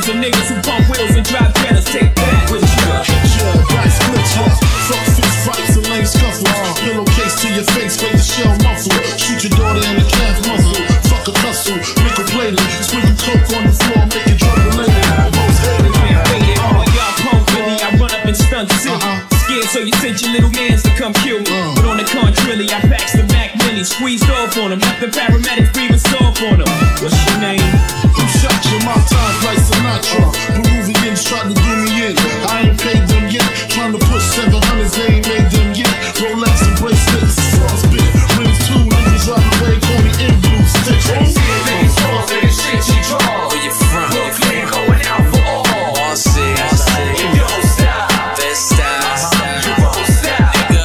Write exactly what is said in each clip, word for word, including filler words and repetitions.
Betters and niggas who pump wheels and drive Betters. Take that with you. Hit ya, right split ya. Fuck fist fights and lame scuffles. Pillowcase to your face, fake the shell muffle. Shoot your daughter in the calf muscle. Fuck a tussle, nickel plated. Sprinkle coke on the floor, make it drug related. Most hated. Waited on y'all punk really. I run up and stunt city. Scared so you sent your little mans to come kill me. But on the contrary, I packs the Mac Mini. Squeezed off on them. Left the paramedics breathing soft on them. What's your name? Who shot you? My time's like Sinatra. Peruvians tried to do me in. I ain't paid them yet. Trying to push seven hundreds, they ain't made them yet. Rolex and bracelets, frostbit. Rings two, niggas run away, call me in blue sticks. Niggas falls, niggas shit you draw. Where you from? Brooklyn going out for all. I see, I see. You don't stop. This style. You won't stop. Nigga,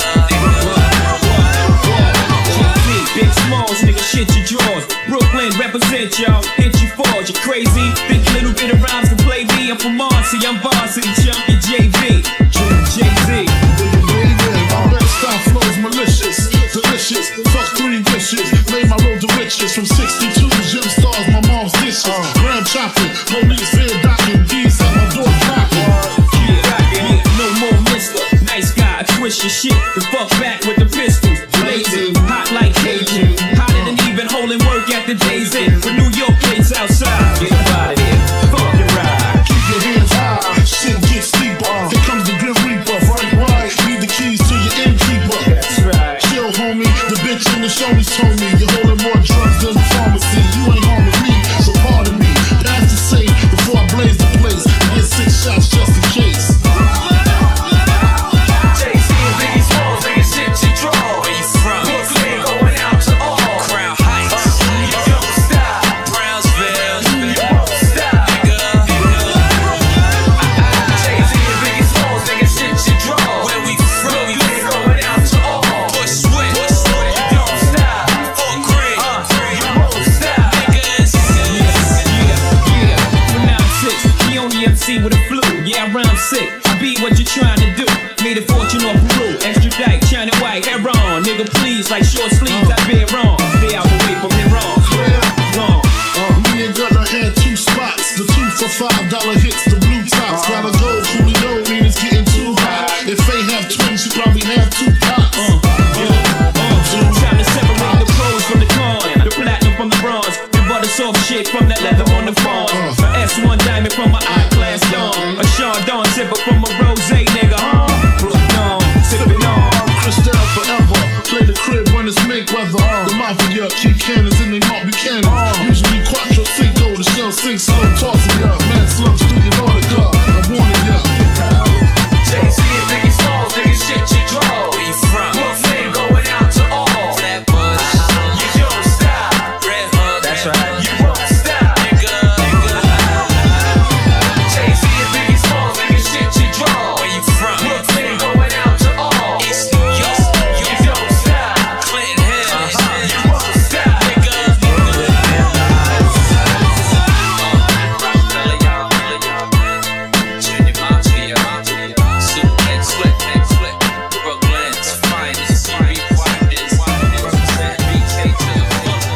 nigga. Big smalls, nigga, shit your drawers. Brooklyn represent y'all. Hit you falls, you crazy. Think a little bit of rhymes to play me. I'm from Marcy, I'm varsity champion J V. Jay-Z. My best style flows malicious, delicious. Fuck three wishes, made my road to riches. From sixty-two gym stars, my mom's dishes. Graham chopping, police fair docking. These at my door knocking. Yeah, no more mister. Nice guy, twist your shit. And fuck back with the pistols. Blazing, hot like Cajun. Hotter than even holding work at the J's in. For New York plates outside. Get out of here, fuck your ride. Keep your hands high, shit gets steeper. Here comes the Grim Reaper, right, right. Need the keys to your innkeeper. That's right. Chill, homie, the bitch in the shownies told me you're holding more drugs than the pharmacy. You ain't harming me, so pardon me. That's to say before I blaze the place and get six shots just in case. Jay-Z and Biggie Smalls, niggas shit you draw. Where you from? Brooklyn going out to all. Crown Heights. You don't stop. Brownsville. You won't stop. Nigga, nigga. Jay-Z and Biggie Smalls, niggas shit you draw. Where we from? Brooklyn going out to all. Bushwick. You don't stop. Fort Greene. You won't stop. Niggas. Yeah, from now six, he only M C with a flu. Yeah, I rhyme sick. I be what you trying to do. Made a fortune off Peru. Extradite, China white, hair on. Nigga, please, like short sleeves, I been wrong. Stay out the way from me wrong. Wrong. Me and Gunna had two spots. The two for five dollar hits, the blue tops. Gotta go, Julio, mean it's getting too hot. If they have twins, you probably have two pots. Uh, yeah, uh, time to separate the pros from the cons. The platinum from the bronze. The butter soft shit from that leather on the farm. A S one diamond from my I-class dawn. A Sean Dawn zipper from a rose, nigga, huh? No, sippin' on. Cristal forever. Play the crib when it's make weather. The mafia keep cannons in they Mark Buchanan. Usually quattro cinco, the shell sink slow, tossing ya. Man slumps through your autograph. I'm warning ya. Jay-Z and Biggie Smalls, niggas shit you draw. Where you from? Brooklyn going out to all. Flatbush. You don't stop. Red Hook. That's right. You won't stop. Nigga, nigga. Jay-Z and Biggie Smalls, niggas shit you draw. Where you from? Brooklyn going out to all. East New York. You don't stop. Clinton Hills. You won't stop. Nigga, nigga. Junior Mafia. Super Head Slick, Head Slick. Brooklyn's finest. Rewind this. Represent B K to the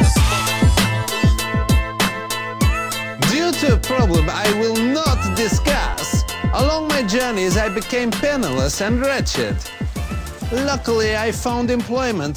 fullest. Due to a problem I will not discuss, along my journeys I became penniless and wretched. Luckily, I found employment